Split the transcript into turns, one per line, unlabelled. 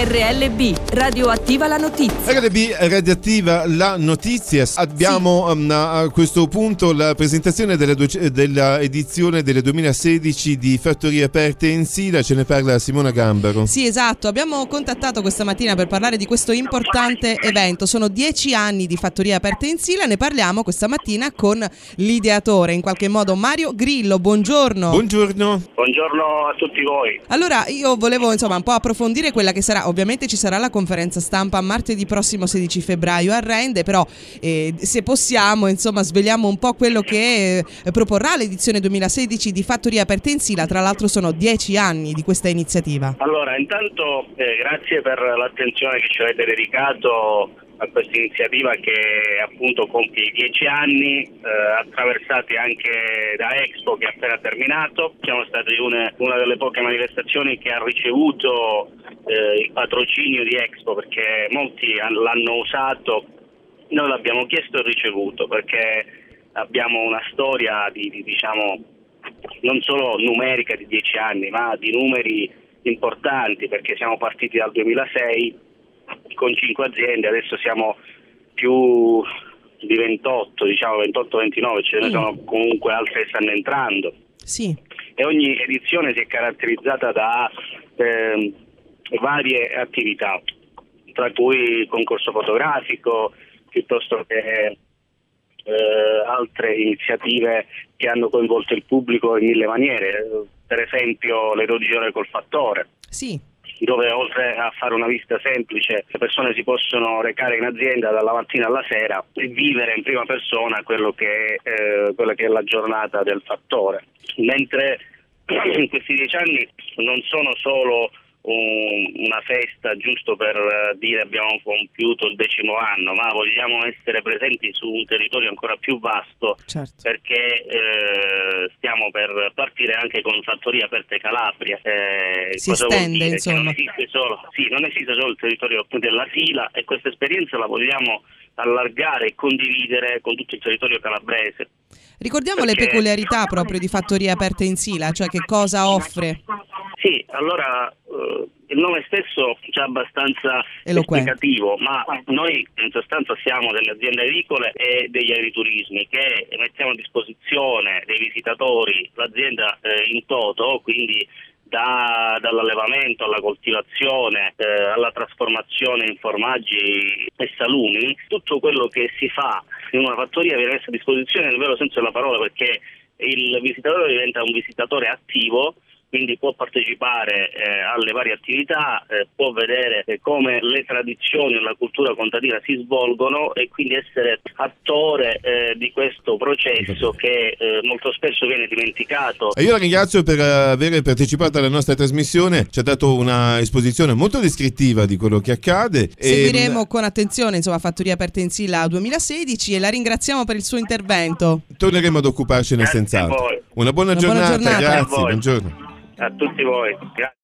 RLB, radioattiva la notizia.
RLB, radioattiva la notizia. Abbiamo a questo punto la presentazione della edizione del 2016 di Fattorie Aperte in Sila. Ce ne parla Simona Gambaro.
Sì, esatto. Abbiamo contattato questa mattina per parlare di questo importante evento. Sono 10 anni di Fattorie Aperte in Sila. Ne parliamo questa mattina con l'ideatore, in qualche modo, Mario Grillo. Buongiorno.
Buongiorno.
Buongiorno a tutti voi.
Allora, io volevo un po' approfondire quella che sarà, ovviamente ci sarà la conferenza stampa martedì prossimo 16 febbraio a Rende, però se possiamo, svegliamo un po' quello che proporrà l'edizione 2016 di Fattorie Aperte in Sila. Tra l'altro sono 10 anni di questa iniziativa.
Allora, intanto grazie per l'attenzione che ci avete dedicato a questa iniziativa che appunto compie 10 anni, attraversati anche da Expo che è appena terminato. Siamo stati una delle poche manifestazioni che ha ricevuto il patrocinio di Expo, perché molti l'hanno usato, noi l'abbiamo chiesto e ricevuto, perché abbiamo una storia non solo numerica di 10 anni, ma di numeri importanti, perché siamo partiti dal 2006 con 5 aziende, adesso siamo più di 28, 28-29, ce ne sono comunque altre che stanno entrando.
Sì.
E ogni edizione si è caratterizzata da varie attività, tra cui concorso fotografico, piuttosto che altre iniziative che hanno coinvolto il pubblico in mille maniere, per esempio le 12 ore col fattore.
Sì. Dove
oltre a fare una visita semplice, le persone si possono recare in azienda dalla mattina alla sera e vivere in prima persona quella che è la giornata del fattore. Mentre in questi 10 anni non sono solo una festa giusto per dire abbiamo compiuto il 10° anno, ma vogliamo essere presenti su un territorio ancora più vasto,
certo.
Perché stiamo per partire anche con Fattorie Aperte Calabria.
Si estende, insomma.
Non esiste solo il territorio della Sila, e questa esperienza la vogliamo allargare e condividere con tutto il territorio calabrese.
Ricordiamo le peculiarità proprio di Fattorie Aperte in Sila, cioè che cosa offre?
Sì, allora il nome stesso è abbastanza esplicativo, ma noi in sostanza siamo delle aziende agricole e degli agriturismi che mettiamo a disposizione dei visitatori l'azienda in toto, quindi dall'allevamento alla coltivazione, alla trasformazione in formaggi e salumi. Tutto quello che si fa in una fattoria viene messo a disposizione nel vero senso della parola, perché il visitatore diventa un visitatore attivo, quindi può partecipare alle varie attività, può vedere come le tradizioni e la cultura contadina si svolgono e quindi essere attore di questo processo che molto spesso viene dimenticato.
E io la ringrazio per aver partecipato alla nostra trasmissione, ci ha dato una esposizione molto descrittiva di quello che accade.
Seguiremo con attenzione Fattorie Aperte in Sila 2016 e la ringraziamo per il suo intervento.
Torneremo ad occuparcene senz'altro. Una buona giornata. Grazie, buongiorno.
A tutti voi. Grazie.